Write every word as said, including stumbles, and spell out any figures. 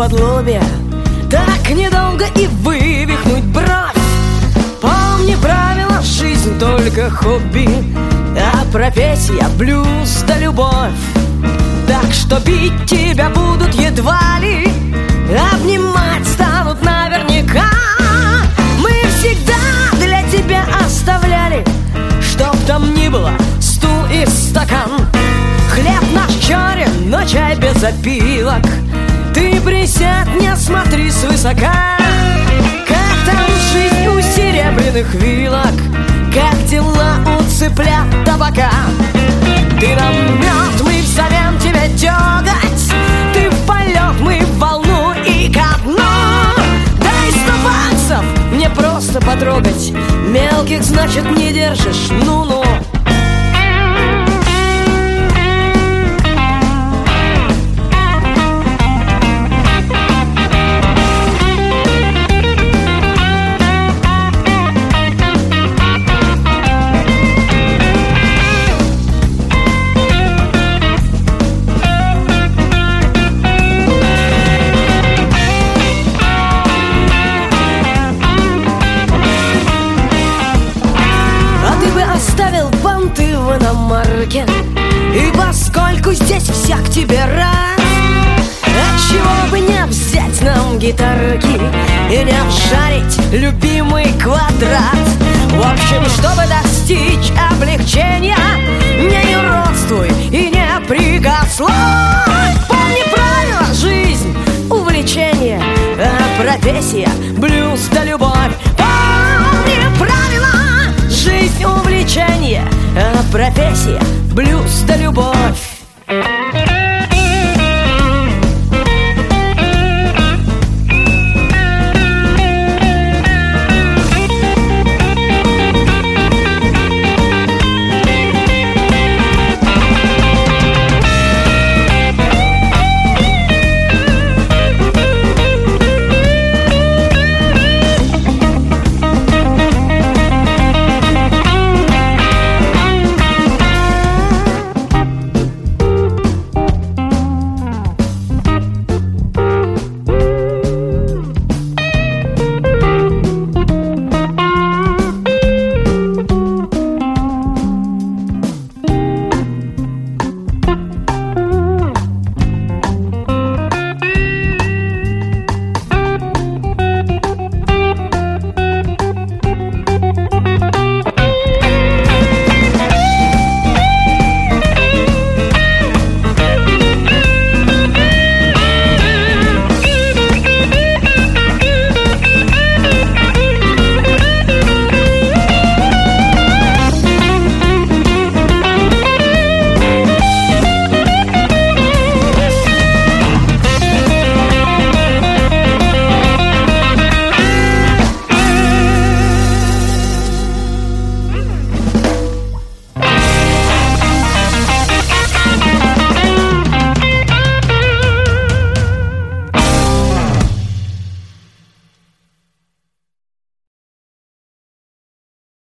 из-под лобья, так недолго и вывихнуть бровь. Помни правила, жизнь только хобби, а профессия блюз да любовь. Так что бить тебя будут едва ли, обнимать станут наверняка. Мы всегда для тебя оставляли, чтоб там ни было, стул и стакан. Хлеб наш черен, но чай без опилок. Ты присядь, не смотри свысока. Как там жизнь у серебряных вилок, как дела у цыплят табака. Ты нам мед, мы взамен тебя дёготь. Ты в полет, мы в волну и ко дну. Дай сто баксов, мне просто потрогать. Мелких, значит, не держишь, ну-ну. И поскольку здесь всяк тебе рад, отчего бы не взять нам гитарки и не обшарить любимый квадрат. В общем, чтобы достичь облегчения, не юродствуй и не прикословь. Помни правила, жизнь — увлечение, а профессия — блюз да любовь. Помни правила, жизнь — увлечение, а профессия — блюз да любовь.